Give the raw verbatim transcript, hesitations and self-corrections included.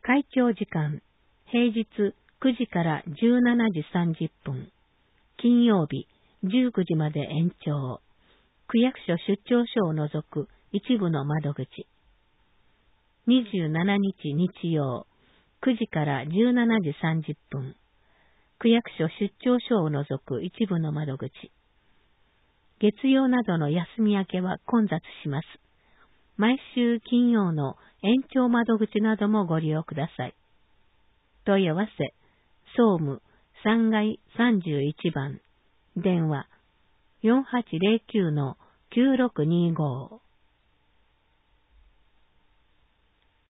会長時間、平日くじからじゅうしちじさんじゅっぷん、金曜日じゅうくじまで延長、区役所出張所を除く一部の窓口。にじゅうしちにち日曜、くじからじゅうしちじさんじゅっぷん、区役所出張所を除く一部の窓口。月曜などの休み明けは混雑します。毎週金曜の延長窓口などもご利用ください。問い合わせ、総務さんがいさんじゅういちばん、電話 よんはちゼロきゅうのきゅうろくにご。